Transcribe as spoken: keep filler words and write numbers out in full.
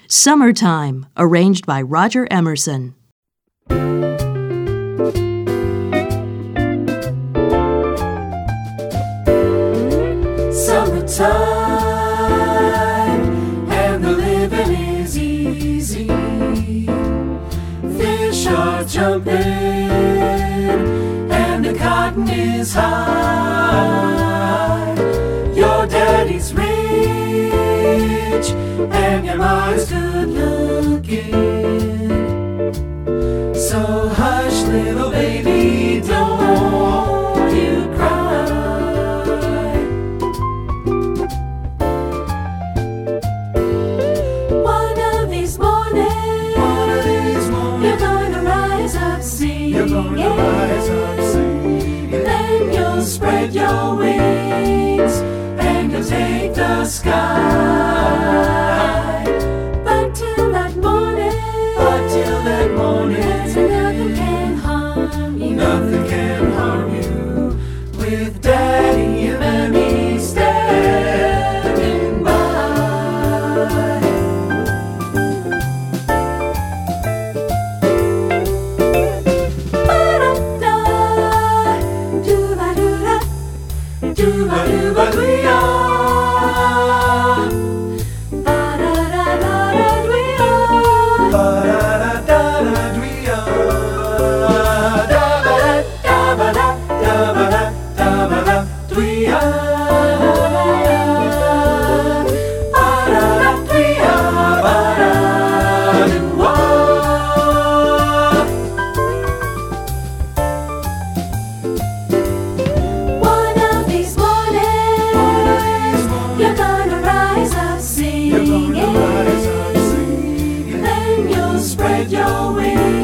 Summertime, arranged by Roger Emerson. Summertime, and the living is easy. Fish are jumping, and the cotton is high. Your daddy's rich, and your mom's good looking. So hush, little baby, don't you cry. One of these mornings, One of these mornings you're gonna rise up singing. You're gonna rise up singing. Then you'll spread your wings and you'll take the sky. But till that morning, but till that morning, nothing can harm you. Nothing can harm you. With Daddy and Mammy standing by. Ba-da-da, doo-ba-doo-da, doo-ba-doo-ba-doo-ya. Spread your wings.